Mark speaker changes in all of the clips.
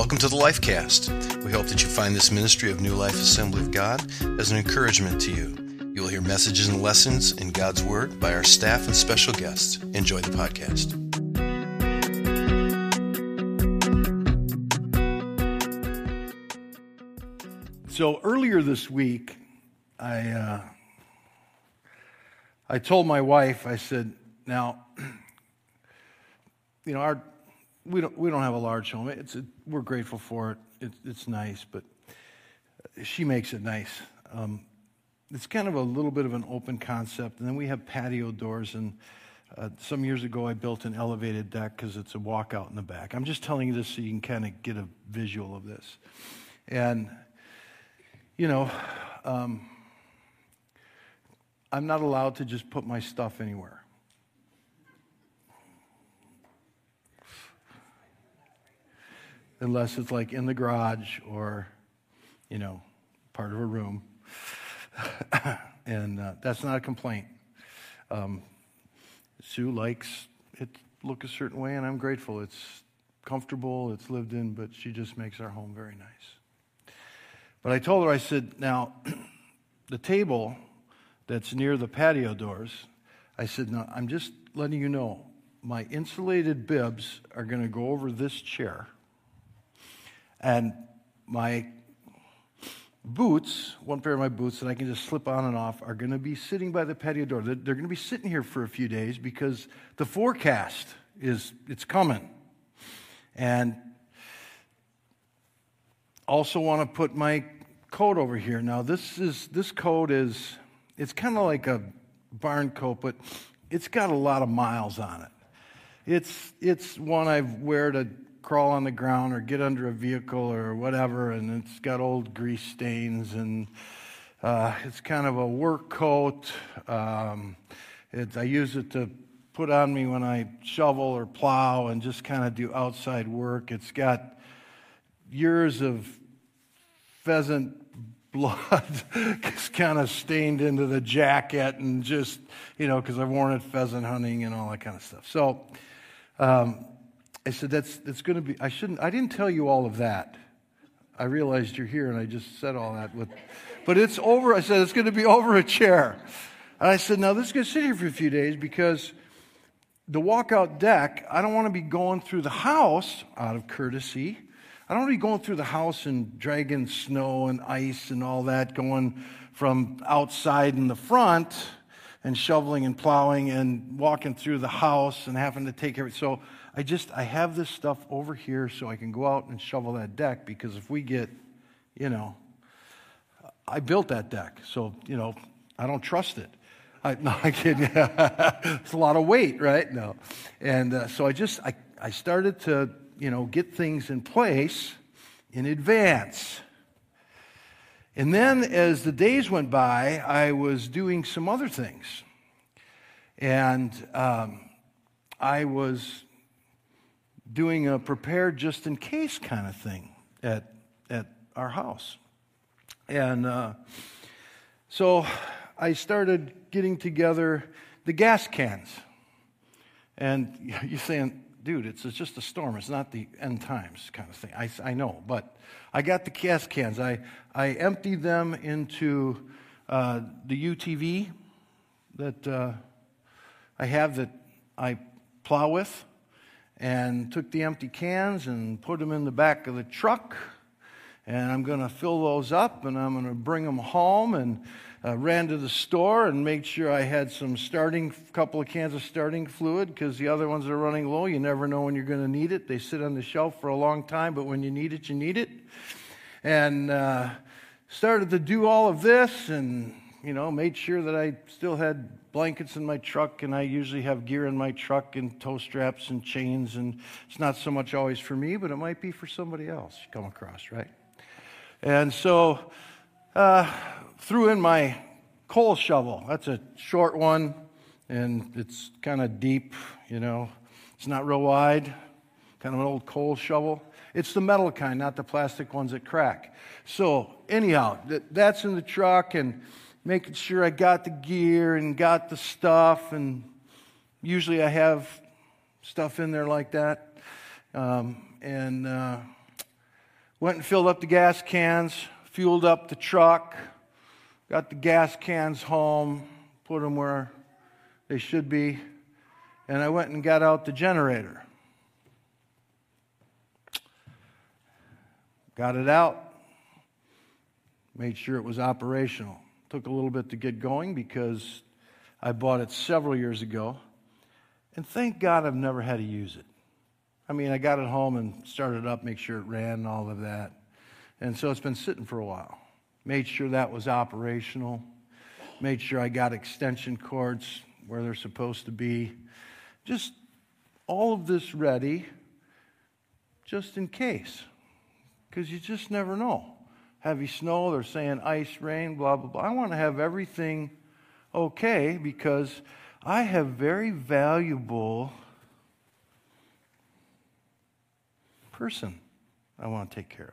Speaker 1: Welcome to the Lifecast. We hope that you find this ministry of New Life Assembly of God as an encouragement to you. You will hear messages and lessons in God's Word by our staff and special guests. Enjoy the podcast.
Speaker 2: So earlier this week, I told my wife, I said, now, you know, we don't have a large home. We're grateful for it. It's nice, but she makes it nice. It's kind of a little bit of an open concept, and then we have patio doors. And some years ago, I built an elevated deck because it's a walkout in the back. I'm just telling you this so you can kind of get a visual of this. And you know, I'm not allowed to just put my stuff anywhere. Unless it's like in the garage or, you know, part of a room. And that's not a complaint. Sue likes it to look a certain way, and I'm grateful. It's comfortable, it's lived in, but she just makes our home very nice. But I told her, I said, now, the table that's near the patio doors, I said, now, I'm just letting you know, my insulated bibs are going to go over this chair, and my boots, one pair of my boots that I can just slip on and off, are going to be sitting by the patio door. They're going to be sitting here for a few days because the forecast it's coming. And also want to put my coat over here. Now this coat it's kind of like a barn coat, but it's got a lot of miles on it. It's one I wear to crawl on the ground or get under a vehicle or whatever, and it's got old grease stains, and it's kind of a work coat. I use it to put on me when I shovel or plow and just kind of do outside work. It's got years of pheasant blood kind of stained into the jacket, and just, you know, because I've worn it pheasant hunting and all that kind of stuff. So I said, that's going to be, I didn't tell you all of that. I realized you're here, and I just said all that. But it's over, I said, it's going to be over a chair. And I said, now this is going to sit here for a few days because the walkout deck, I don't want to be going through the house out of courtesy. I don't want to be going through the house and dragging snow and ice and all that, going from outside in the front and shoveling and plowing and walking through the house and having to take care of it. So I have this stuff over here so I can go out and shovel that deck, because if we get, you know, I built that deck, so, you know, I don't trust it. No, I kid you. It's a lot of weight, right? No. And so I started to, you know, get things in place in advance. And then as the days went by, I was doing some other things. And I was doing a prepared just in case kind of thing at our house. And so I started getting together the gas cans. And you're saying, dude, it's just a storm. It's not the end times kind of thing. I know, but I got the gas cans. I emptied them into the UTV that I have that I plow with, and took the empty cans and put them in the back of the truck. And I'm going to fill those up, and I'm going to bring them home, and ran to the store and made sure I had some couple of cans of starting fluid, because the other ones are running low. You never know when you're going to need it. They sit on the shelf for a long time, but when you need it, you need it. And started to do all of this, and, you know, made sure that I still had blankets in my truck, and I usually have gear in my truck and tow straps and chains, and it's not so much always for me, but it might be for somebody else you come across, right? And so threw in my coal shovel. That's a short one, and it's kind of deep, you know. It's not real wide, kind of an old coal shovel. It's the metal kind, not the plastic ones that crack. So anyhow, that's in the truck, and making sure I got the gear and got the stuff, and usually I have stuff in there like that. Went and filled up the gas cans, fueled up the truck, got the gas cans home, put them where they should be, and I went and got out the generator. Got it out, made sure it was operational. Took a little bit to get going because I bought it several years ago, and thank God I've never had to use it. I mean, I got it home and started it up, make sure it ran and all of that. And so it's been sitting for a while. Made sure that was operational. Made sure I got extension cords where they're supposed to be. Just all of this ready, just in case. Because you just never know. Heavy snow, they're saying ice, rain, blah, blah, blah. I want to have everything okay because I have very valuable person I want to take care of.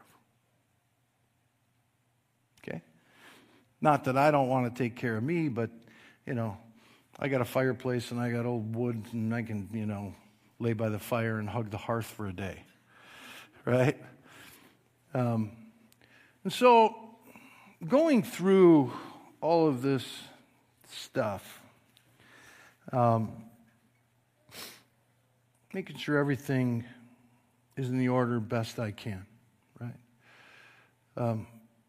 Speaker 2: Okay? Not that I don't want to take care of me, but, I got a fireplace and I got old wood and I can, lay by the fire and hug the hearth for a day. Right? And so, going through all of this stuff, making sure everything is in the order best I can, right?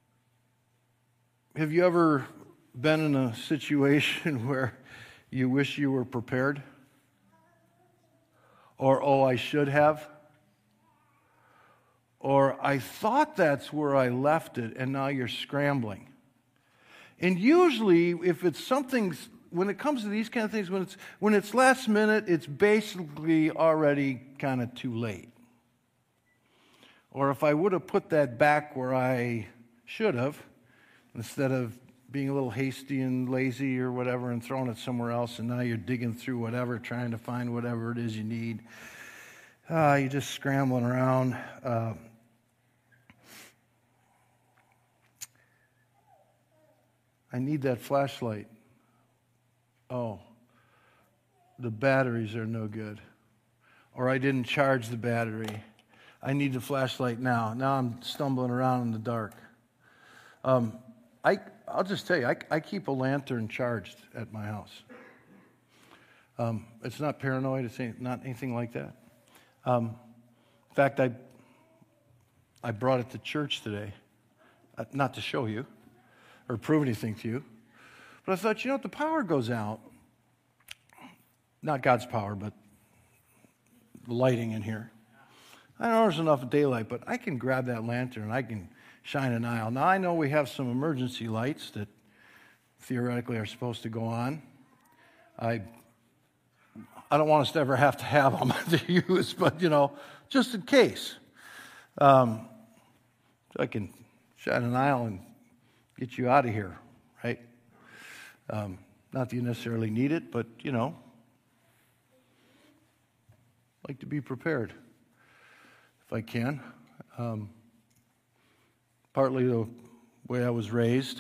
Speaker 2: Have you ever been in a situation where you wish you were prepared? Or, oh, I should have? Or, I thought that's where I left it, and now you're scrambling. And usually, if it's something, when it comes to these kind of things, when it's last minute, it's basically already kind of too late. Or if I would have put that back where I should have, instead of being a little hasty and lazy or whatever and throwing it somewhere else, and now you're digging through whatever, trying to find whatever it is you need. You're just scrambling around. I need that flashlight. Oh, the batteries are no good. Or I didn't charge the battery. I need the flashlight now. Now I'm stumbling around in the dark. I'll just tell you, I keep a lantern charged at my house. It's not paranoid. It's not anything like that. In fact, I brought it to church today, not to show you or prove anything to you, but I thought, if the power goes out, not God's power, but the lighting in here. I know there's enough daylight, but I can grab that lantern and I can shine an aisle. Now, I know we have some emergency lights that theoretically are supposed to go on. I don't want us to ever have them to use, but, just in case. So I can shine an aisle and get you out of here, right? Not that you necessarily need it, but, like to be prepared if I can. Partly the way I was raised.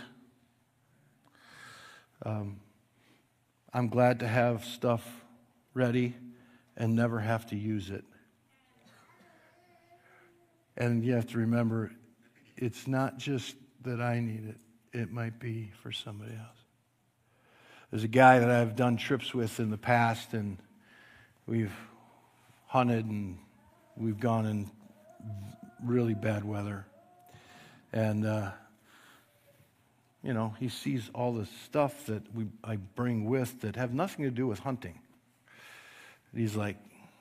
Speaker 2: I'm glad to have stuff ready and never have to use it. And you have to remember, it's not just that I need it. It might be for somebody else. There's a guy that I've done trips with in the past, and we've hunted and we've gone in really bad weather. And, he sees all the stuff that I bring with that have nothing to do with hunting. And he's like,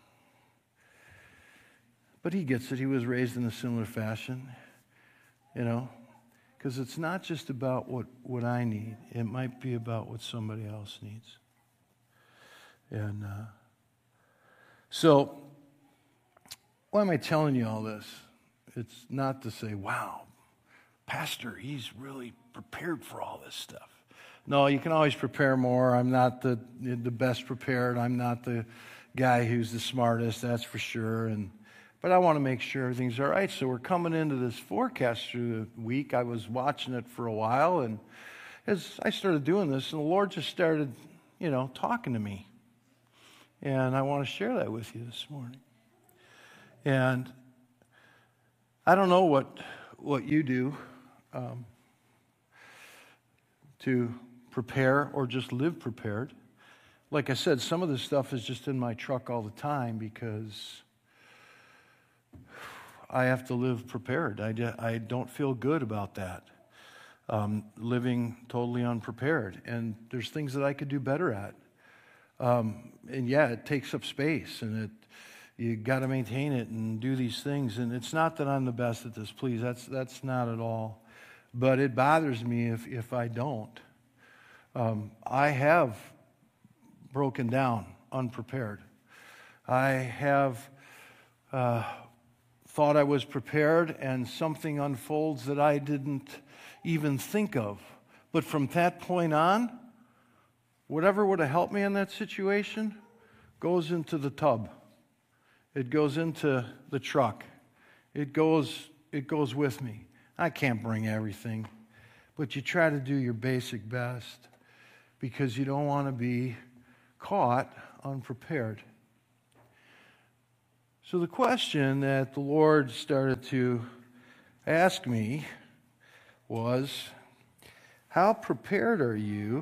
Speaker 2: but he gets it. He was raised in a similar fashion, because it's not just about what I need. It might be about what somebody else needs. And so, why am I telling you all this? It's not to say, wow, Pastor, he's really prepared for all this stuff. No, you can always prepare more. I'm not the best prepared. I'm not the guy who's the smartest, that's for sure. But I want to make sure everything's all right. So we're coming into this forecast through the week. I was watching it for a while, and as I started doing this, and the Lord just started, talking to me. And I want to share that with you this morning. And I don't know what you do to prepare or just live prepared. Like I said, some of this stuff is just in my truck all the time because I have to live prepared. I don't feel good about that, living totally unprepared. And there's things that I could do better at. And yeah, it takes up space, and you got to maintain it and do these things. And it's not that I'm the best at this, please. That's not at all. But it bothers me if I don't. I have broken down unprepared. I have thought I was prepared, and something unfolds that I didn't even think of. But from that point on, whatever would have helped me in that situation goes into the tub. It goes into the truck. It goes with me. I can't bring everything, but you try to do your basic best because you don't want to be caught unprepared. So the question that the Lord started to ask me was, how prepared are you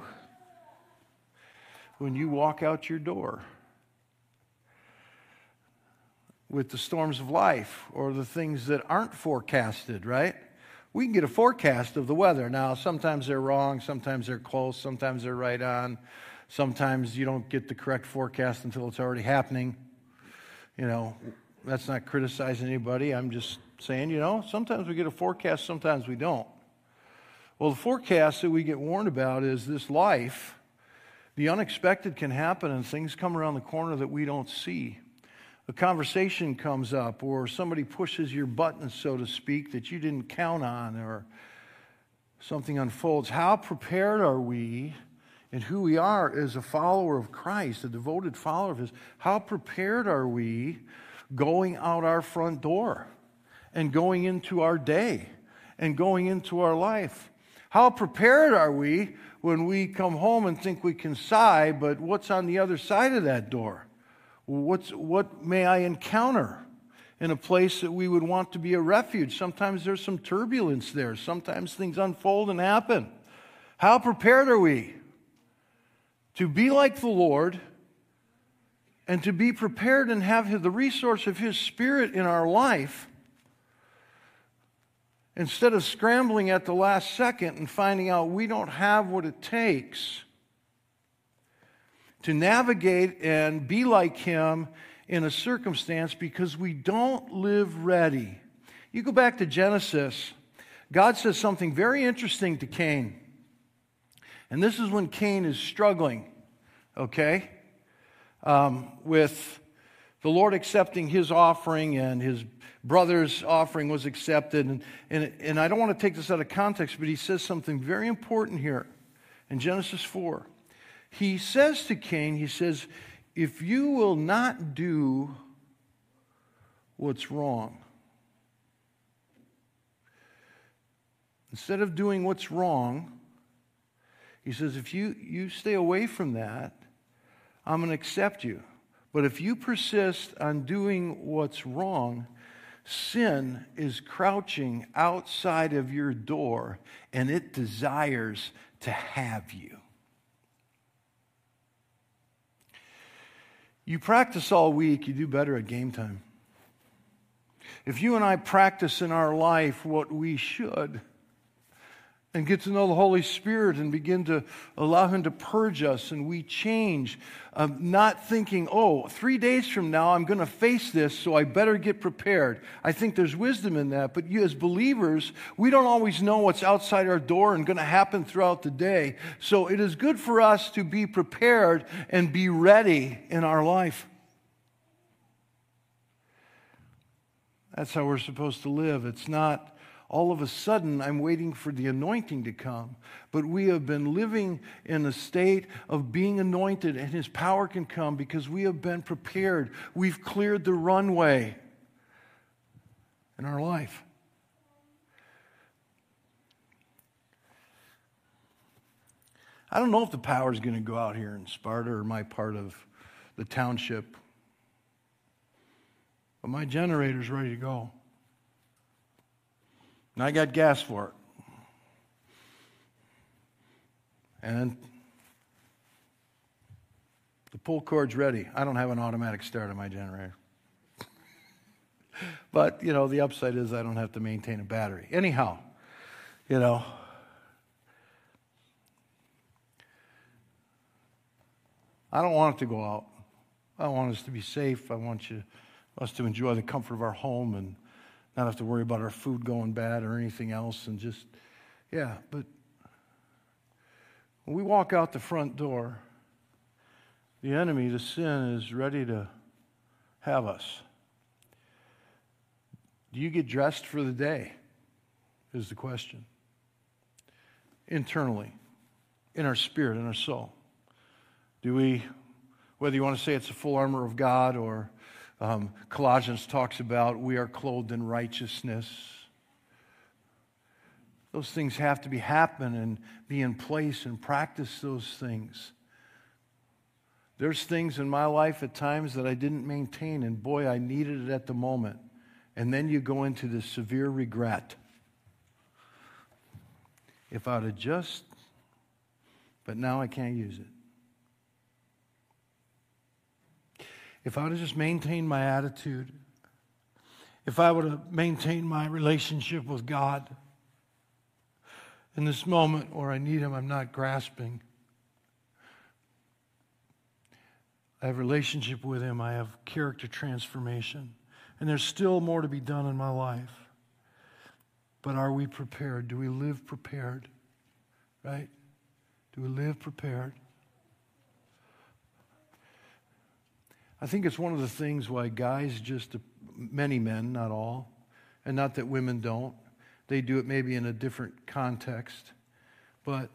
Speaker 2: when you walk out your door with the storms of life or the things that aren't forecasted, right? We can get a forecast of the weather. Now, sometimes they're wrong, sometimes they're close, sometimes they're right on. Sometimes you don't get the correct forecast until it's already happening. You know, that's not criticizing anybody. I'm just saying, sometimes we get a forecast, sometimes we don't. Well, the forecast that we get warned about is this life. The unexpected can happen and things come around the corner that we don't see. A conversation comes up or somebody pushes your button, so to speak, that you didn't count on, or something unfolds. How prepared are we in who we are as a follower of Christ, a devoted follower of His? How prepared are we going out our front door and going into our day and going into our life? How prepared are we when we come home and think we can sigh, but what's on the other side of that door? What may I encounter in a place that we would want to be a refuge? Sometimes there's some turbulence there. Sometimes things unfold and happen. How prepared are we to be like the Lord and to be prepared and have the resource of His Spirit in our life, instead of scrambling at the last second and finding out we don't have what it takes to navigate and be like Him in a circumstance because we don't live ready. You go back to Genesis, God says something very interesting to Cain. And this is when Cain is struggling, okay, with the Lord accepting his offering, and his brother's offering was accepted. And I don't want to take this out of context, but he says something very important here in Genesis 4. He says to Cain, he says, if you will not do what's wrong, instead of doing what's wrong, he says, if you stay away from that, I'm going to accept you. But if you persist on doing what's wrong, sin is crouching outside of your door, and it desires to have you. You practice all week, you do better at game time. If you and I practice in our life what we should, and get to know the Holy Spirit and begin to allow Him to purge us, and we change, not thinking, 3 days from now I'm going to face this, so I better get prepared. I think there's wisdom in that, but you as believers, we don't always know what's outside our door and going to happen throughout the day. So it is good for us to be prepared and be ready in our life. That's how we're supposed to live. It's not all of a sudden, I'm waiting for the anointing to come. But we have been living in a state of being anointed, and His power can come because we have been prepared. We've cleared the runway in our life. I don't know if the power is going to go out here in Sparta or my part of the township, but my generator's ready to go. And I got gas for it. And the pull cord's ready. I don't have an automatic start on my generator. But, the upside is I don't have to maintain a battery. Anyhow, I don't want it to go out. I want us to be safe. I want us to enjoy the comfort of our home and not have to worry about our food going bad or anything else. And but when we walk out the front door, the enemy, the sin, is ready to have us. Do you get dressed for the day? Is the question. Internally, in our spirit, in our soul. Do we, whether you want to say it's the full armor of God or Colossians talks about we are clothed in righteousness. Those things have to happen and be in place and practice those things. There's things in my life at times that I didn't maintain, and boy, I needed it at the moment. And then you go into this severe regret. If I'd have just, but now I can't use it. If I would have just maintained my attitude, if I would have maintained my relationship with God, in this moment where I need Him, I'm not grasping. I have a relationship with Him. I have character transformation. And there's still more to be done in my life. But are we prepared? Do we live prepared? Right? Do we live prepared? I think it's one of the things why guys many men, not all, and not that women don't. They do it maybe in a different context. But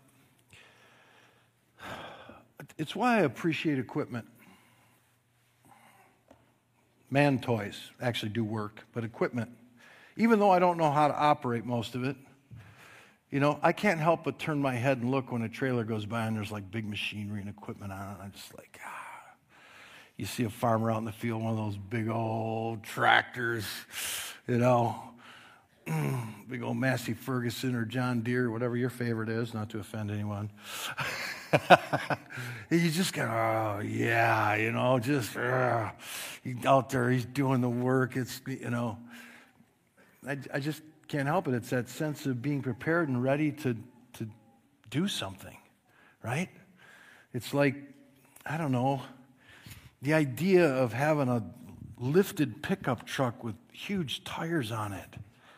Speaker 2: it's why I appreciate equipment. Man toys actually do work, but equipment, even though I don't know how to operate most of it, I can't help but turn my head and look when a trailer goes by and there's like big machinery and equipment on it. I'm just like, You see a farmer out in the field, one of those big old tractors, big old Massey Ferguson or John Deere, whatever your favorite is, not to offend anyone. You just go, he's out there, he's doing the work. It's, I just can't help it. It's that sense of being prepared and ready to do something, right? It's like, I don't know, the idea of having a lifted pickup truck with huge tires on it.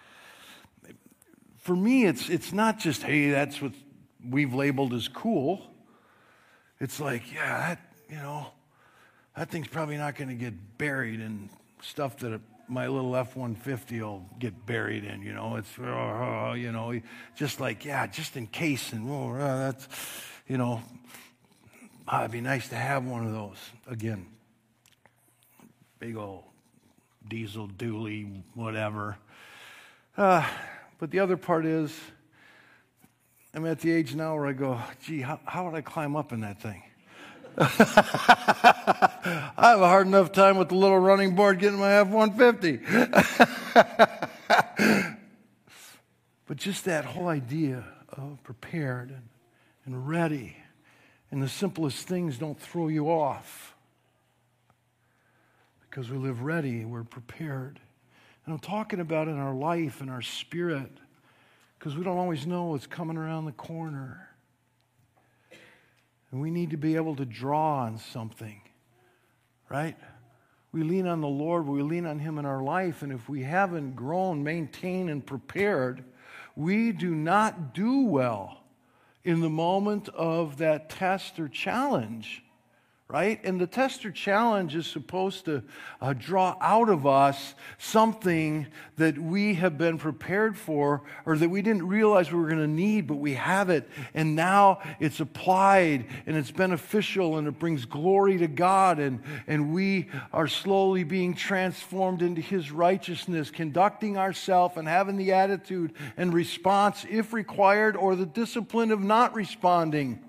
Speaker 2: For me, it's not just, hey, that's what we've labeled as cool. It's like, that thing's probably not going to get buried in stuff that my little F-150 will get buried in, It's, just like, just in case. And, that's, it'd be nice to have one of those. Again, big old diesel dually, whatever. But the other part is, I'm at the age now where I go, gee, how would I climb up in that thing? I have a hard enough time with the little running board getting my F-150. But just that whole idea of prepared and ready, and the simplest things don't throw you off. Because we live ready, we're prepared. And I'm talking about in our life, in our spirit, because we don't always know what's coming around the corner. And we need to be able to draw on something, right? We lean on the Lord, we lean on Him in our life, and if we haven't grown, maintained, and prepared, we do not do well in the moment of that test or challenge. Right? And the test or challenge is supposed to draw out of us something that we have been prepared for or that we didn't realize we were going to need, but we have it. And now it's applied and it's beneficial and it brings glory to God. And we are slowly being transformed into His righteousness, conducting ourselves and having the attitude and response, if required, or the discipline of not responding.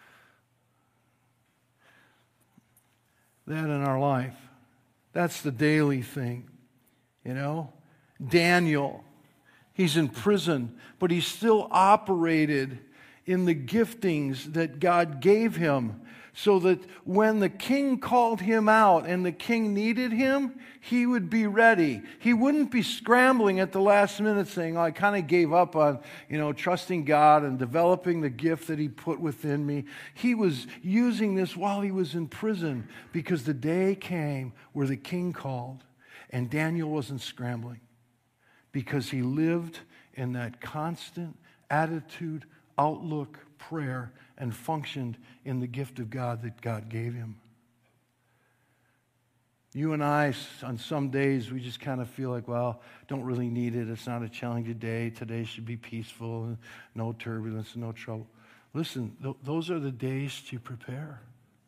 Speaker 2: That in our life. That's the daily thing, Daniel, He's in prison, but he still operated in the giftings that God gave him, so that when the king called him out and the king needed him, he would be ready. He wouldn't be scrambling at the last minute saying, I kind of gave up on, trusting God and developing the gift that he put within me. He was using this while he was in prison, because the day came where the king called and Daniel wasn't scrambling, because he lived in that constant attitude, outlook, prayer, and functioned in the gift of God that God gave him. You and I, on some days, we just kind of feel like, don't really need it. It's not a challenging day. Today should be peaceful, no turbulence, no trouble. Listen, those are the days to prepare.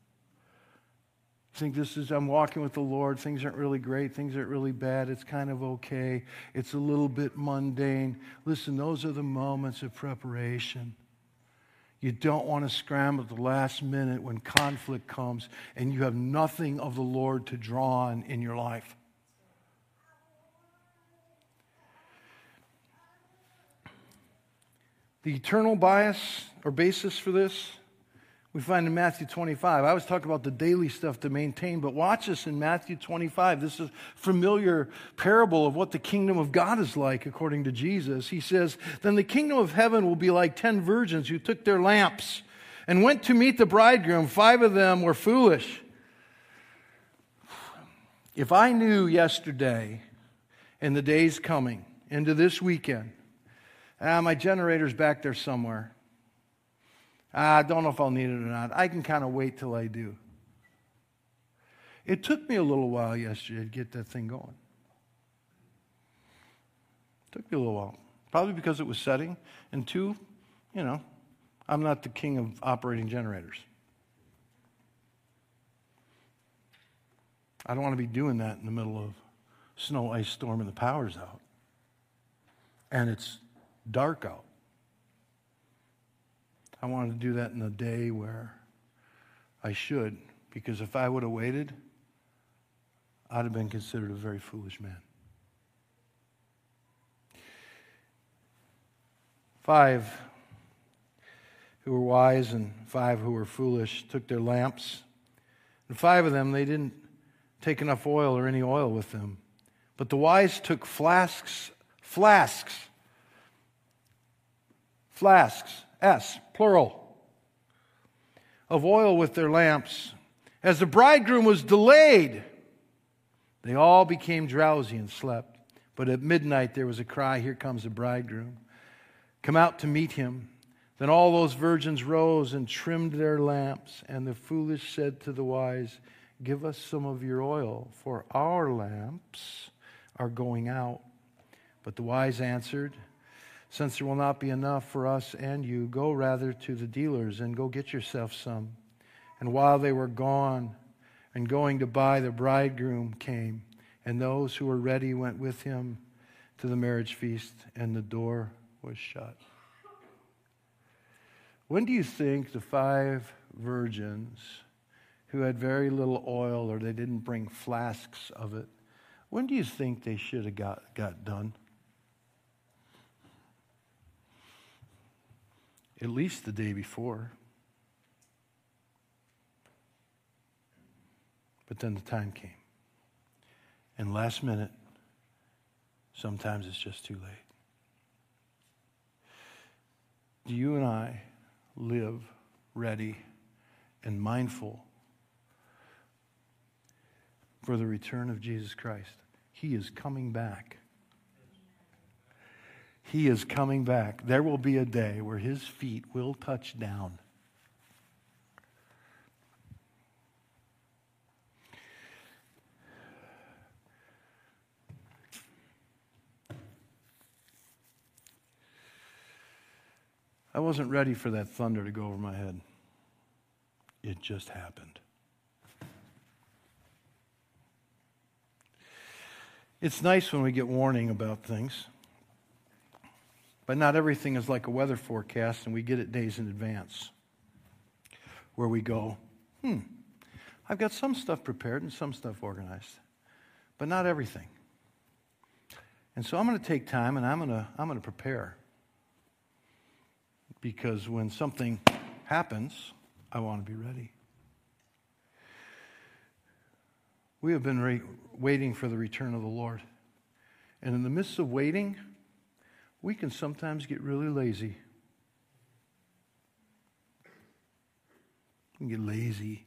Speaker 2: I think I'm walking with the Lord. Things aren't really great. Things aren't really bad. It's kind of okay. It's a little bit mundane. Listen, those are the moments of preparation. You don't want to scramble at the last minute when conflict comes and you have nothing of the Lord to draw on in your life. The eternal bias or basis for this we find in Matthew 25. I was talking about the daily stuff to maintain, but watch this in Matthew 25. This is a familiar parable of what the kingdom of God is like according to Jesus. He says, then the kingdom of heaven will be like 10 virgins who took their lamps and went to meet the bridegroom. 5 of them were foolish. If I knew yesterday and the days coming into this weekend, my generator's back there somewhere. I don't know if I'll need it or not. I can kind of wait till I do. It took me a little while yesterday to get that thing going. It took me a little while. Probably because it was setting. And 2, I'm not the king of operating generators. I don't want to be doing that in the middle of snow, ice storm, and the power's out. And it's dark out. I wanted to do that in a day where I should, because if I would have waited, I'd have been considered a very foolish man. 5 who were wise and 5 who were foolish took their lamps. And 5 of them, they didn't take enough oil or any oil with them. But the wise took flasks, S, plural, of oil with their lamps. As the bridegroom was delayed, they all became drowsy and slept. But at midnight there was a cry, here comes the bridegroom. Come out to meet him. Then all those virgins rose and trimmed their lamps. And the foolish said to the wise, give us some of your oil, for our lamps are going out. But the wise answered, since there will not be enough for us and you, go rather to the dealers and go get yourself some. And while they were gone and going to buy, the bridegroom came, and those who were ready went with him to the marriage feast, and the door was shut. When do you think the 5 virgins who had very little oil, or they didn't bring flasks of it, when do you think they should have got done? At least the day before. But then the time came. And last minute, sometimes it's just too late. Do you and I live ready and mindful for the return of Jesus Christ? He is coming back. He is coming back. There will be a day where his feet will touch down. I wasn't ready for that thunder to go over my head. It just happened. It's nice when we get warning about things. But not everything is like a weather forecast, and we get it days in advance. Where we go, I've got some stuff prepared and some stuff organized, but not everything. And so I'm going to take time and I'm going to prepare. Because when something happens, I want to be ready. We have been waiting for the return of the Lord. And in the midst of waiting, we can sometimes get really lazy. We can get lazy.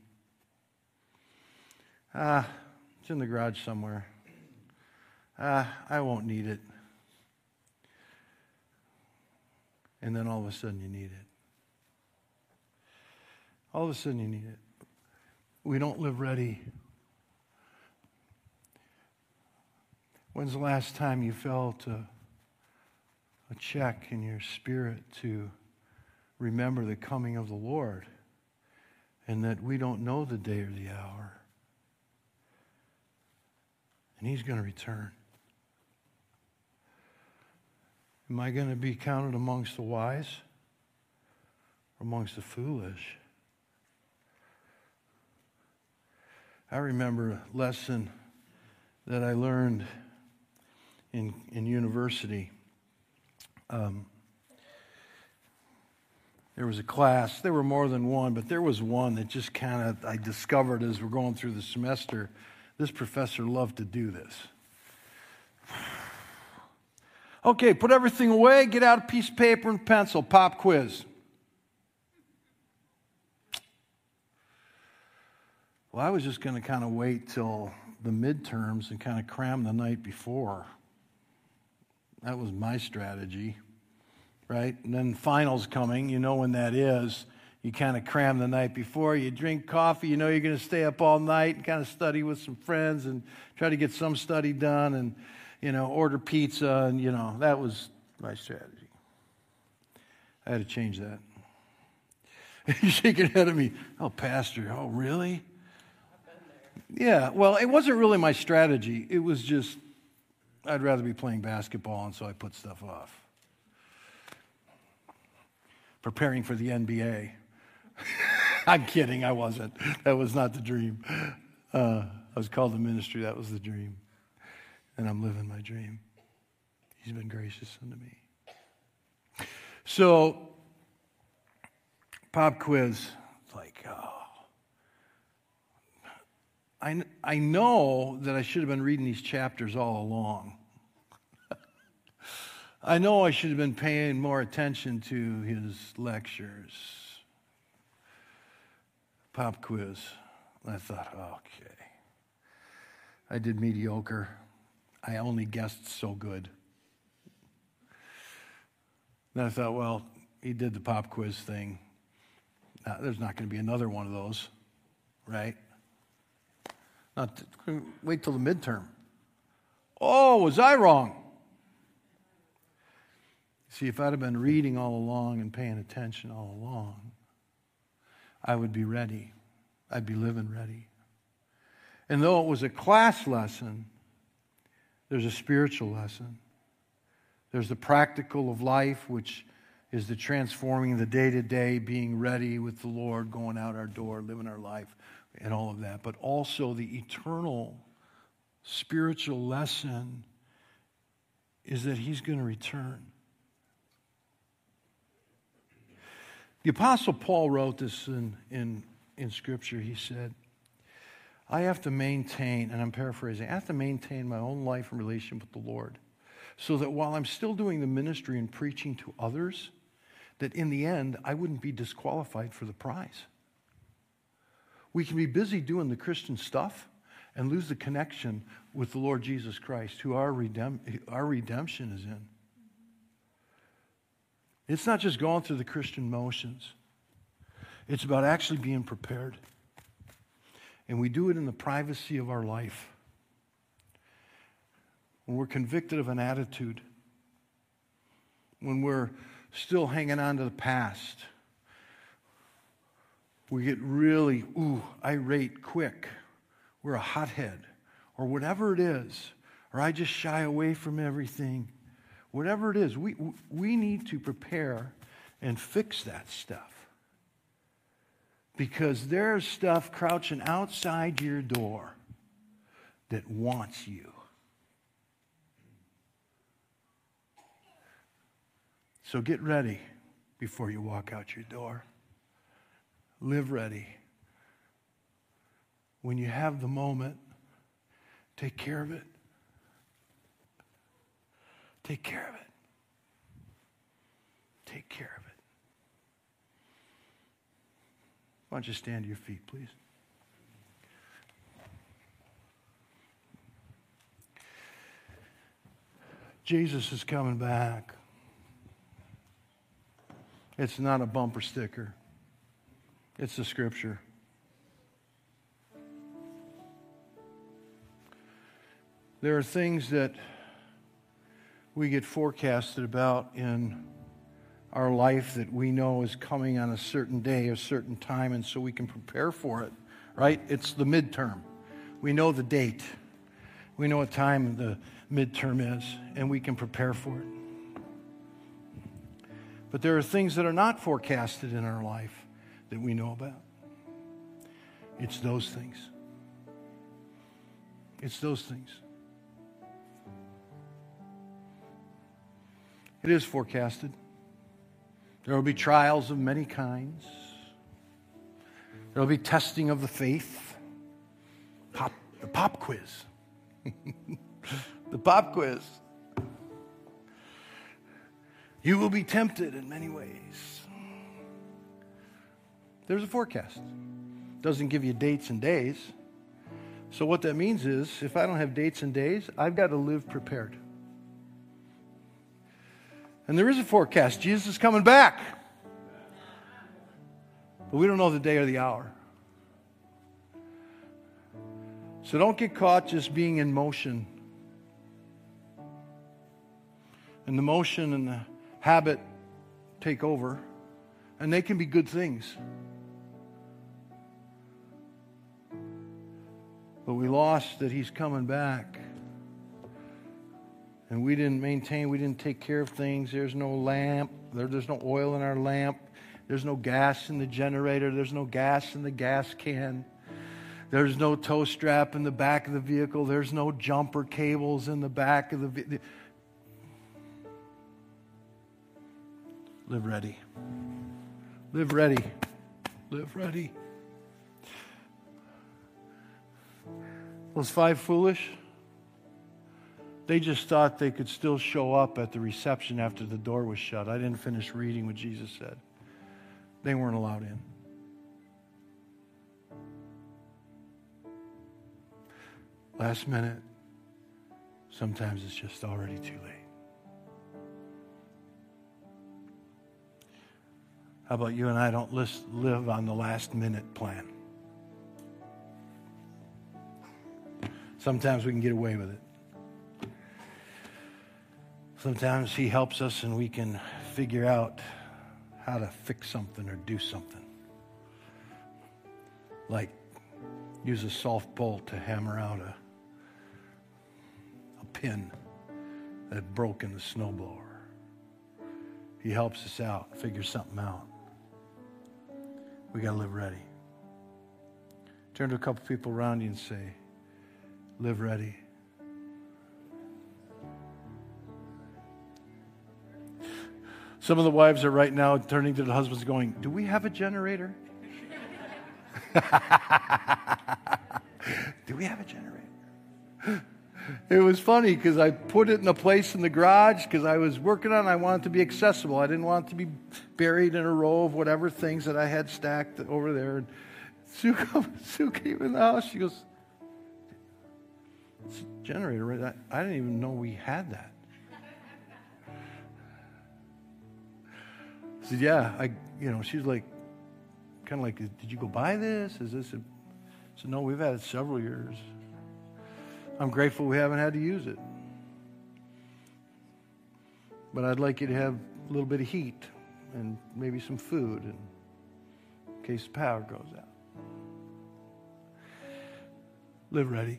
Speaker 2: It's in the garage somewhere. I won't need it. And then all of a sudden you need it. All of a sudden you need it. We don't live ready. When's the last time you felt a check in your spirit to remember the coming of the Lord and that we don't know the day or the hour? And He's going to return. Am I going to be counted amongst the wise or amongst the foolish? I remember a lesson that I learned in university. There was a class, there were more than one, but there was one that just kind of, I discovered as we're going through the semester, this professor loved to do this. Okay, put everything away, get out a piece of paper and pencil, pop quiz. Well, I was just going to kind of wait till the midterms and kind of cram the night before. That was my strategy, right? And then finals coming, you know when that is. You kind of cram the night before. You drink coffee, you know you're going to stay up all night and kind of study with some friends and try to get some study done and, order pizza. And, that was my strategy. I had to change that. You're shaking your head at me. Oh, Pastor, oh, really? Yeah, well, it wasn't really my strategy. It was just, I'd rather be playing basketball, and so I put stuff off. Preparing for the NBA. I'm kidding, I wasn't. That was not the dream. I was called to ministry, that was the dream. And I'm living my dream. He's been gracious unto me. So, pop quiz. It's like, I know that I should have been reading these chapters all along. I know I should have been paying more attention to his lectures. Pop quiz. I thought, okay. I did mediocre. I only guessed so good. Then I thought, well, he did the pop quiz thing. There's not going to be another one of those, right? Wait till the midterm. Oh, was I wrong? See, if I'd have been reading all along and paying attention all along, I would be ready. I'd be living ready. And though it was a class lesson, there's a spiritual lesson. There's the practical of life, which is the transforming the day-to-day, being ready with the Lord, going out our door, living our life, and all of that. But also the eternal spiritual lesson is that He's going to return. The Apostle Paul wrote this in Scripture. He said, I have to maintain, and I'm paraphrasing, I have to maintain my own life and relation with the Lord so that while I'm still doing the ministry and preaching to others, that in the end, I wouldn't be disqualified for the prize. We can be busy doing the Christian stuff and lose the connection with the Lord Jesus Christ, who our redemption is in. It's not just going through the Christian motions. It's about actually being prepared. And we do it in the privacy of our life. When we're convicted of an attitude, when we're still hanging on to the past, we get really, irate quick. We're a hothead, or whatever it is, or I just shy away from everything. Whatever it is, we need to prepare and fix that stuff. Because there's stuff crouching outside your door that wants you. So get ready before you walk out your door. Live ready. When you have the moment, take care of it. Take care of it. Take care of it. Why don't you stand to your feet, please? Jesus is coming back. It's not a bumper sticker. It's the Scripture. There are things that we get forecasted about in our life that we know is coming on a certain day, a certain time, and so we can prepare for it, right? It's the midterm. We know the date. We know what time the midterm is, and we can prepare for it. But there are things that are not forecasted in our life that we know about. It's those things. It's those things. It is forecasted. There will be trials of many kinds. There will be testing of the faith. The pop quiz. The pop quiz. You will be tempted in many ways. There's a forecast. Doesn't give you dates and days. So what that means is, if I don't have dates and days, I've got to live prepared. And there is a forecast. Jesus is coming back. But we don't know the day or the hour. So don't get caught just being in motion. And the motion and the habit take over. And they can be good things. But we lost that He's coming back. And we didn't maintain, we didn't take care of things. There's no lamp. There's no oil in our lamp. There's no gas in the generator. There's no gas in the gas can. There's no tow strap in the back of the vehicle. There's no jumper cables in the back of the vehicle. Live ready. Live ready. Live ready. Those 5 foolish, they just thought they could still show up at the reception after the door was shut. I didn't finish reading what Jesus said. They weren't allowed in. Last minute, sometimes it's just already too late. How about you and I don't live on the last minute plan? Sometimes we can get away with it. Sometimes He helps us and we can figure out how to fix something or do something. Like use a soft bolt to hammer out a pin that broke in the snowblower. He helps us out, figure something out. We got to live ready. Turn to a couple people around you and say, live ready. Some of the wives are right now turning to the husbands going, do we have a generator? Do we have a generator? It was funny because I put it in a place in the garage because I was working on it. I wanted it to be accessible. I didn't want it to be buried in a row of whatever things that I had stacked over there. And Sue came in the house. She goes, it's a generator, right? I didn't even know we had that. I said, yeah. She's like, kind of like, did you go buy this? Is this? I said, no, we've had it several years. I'm grateful we haven't had to use it. But I'd like you to have a little bit of heat and maybe some food in case the power goes out. Live ready.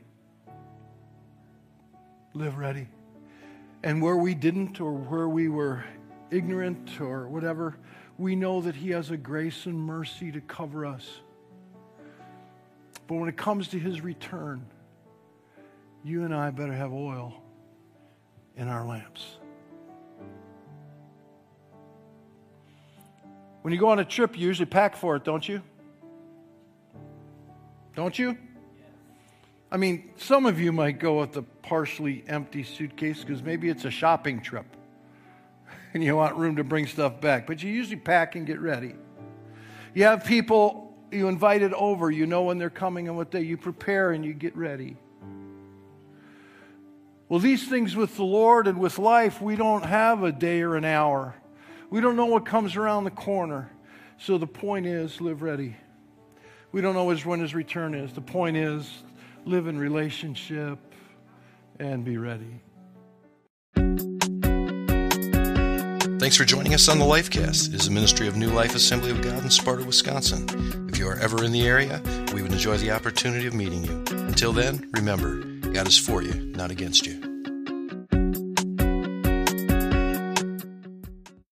Speaker 2: Live ready. And where we didn't, or where we were ignorant or whatever, we know that He has a grace and mercy to cover us. But when it comes to His return, you and I better have oil in our lamps. When you go on a trip, you usually pack for it, don't you? Don't you? I mean, some of you might go with a partially empty suitcase because maybe it's a shopping trip and you want room to bring stuff back. But you usually pack and get ready. You have people you invited over. You know when they're coming and what day. You prepare and you get ready. Well, these things with the Lord and with life, we don't have a day or an hour. We don't know what comes around the corner. So the point is, live ready. We don't know when His return is. The point is, live in relationship and be ready.
Speaker 1: Thanks for joining us on the Lifecast. It is a ministry of New Life Assembly of God in Sparta, Wisconsin. If you are ever in the area, we would enjoy the opportunity of meeting you. Until then, remember, God is for you, not against you.